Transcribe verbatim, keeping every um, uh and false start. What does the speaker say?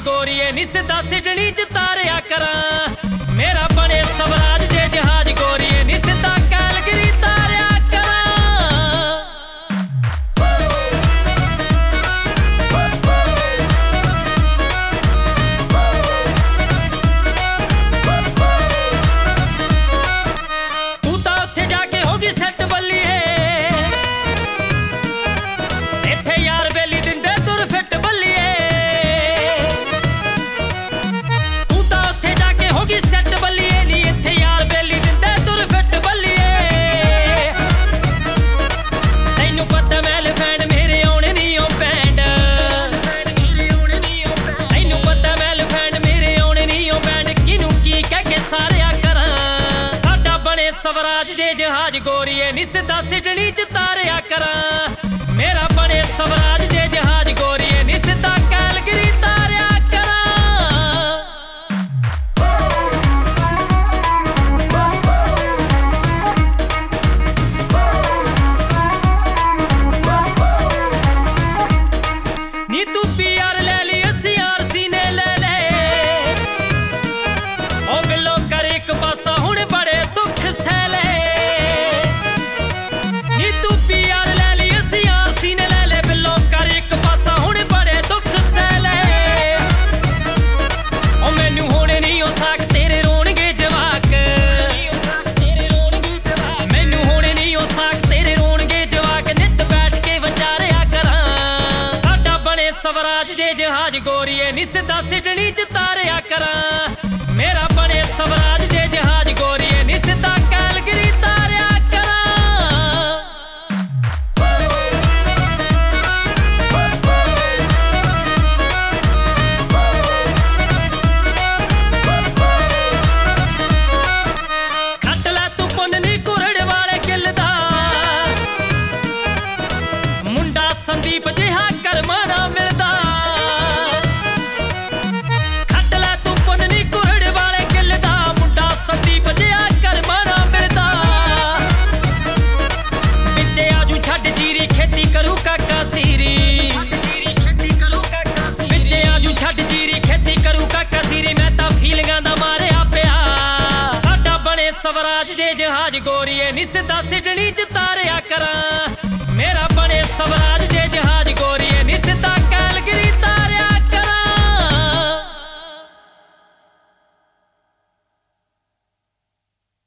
गोरीए नी सिद्धा सिडनी च तारिया करां। मेरा बने स्वराज जे जहाज गोरीए नी सिद्धा कैलगरी तारिया स्वराज जे जहाज गोरीए नी सिद्धा सिडनी च तारिया करां। मेरा बने स्वराज जे जहाज गोरीए नी सिद्धा कैलगरी तारिया करां। नी तू पीआर ले ली असी आरसी ने ले ले ओ बिलो कर एक पासा हुण बड़े दुख सैले। नी तू पीआर ले ली असी आरसी ने ले ले बिलो कर एक पासा हुण बड़े दुख सैले। ओ मैनू होने नहीं हो सक तेरे रोणगे जवाक, मैनू होने नहीं हो सक तेरे रोणगे जवाक। नित बैठ के विचारिया करां साडा बने स्वराज जे जहाज गोरीए नी सिद्धा सिडनी च तारिया करां। मेरा बने स्वराज जे जहाज गोरीए नी सिद्धा कैलगरी तारिया करां। खट लै तू पुन नी कुरड़ वाले किल दा मुंडा संदीप जिहा करमा ना मिलदा। खेती करू काका सीरी बिचे आजू छड्ड जीरी खेती करू काका सीरी। मैं तां फीलिंगां दा मारिया पिया साडा बने स्वराज जे जहाज गोरीए नी सिद्धा सिडनी च तारिया करां।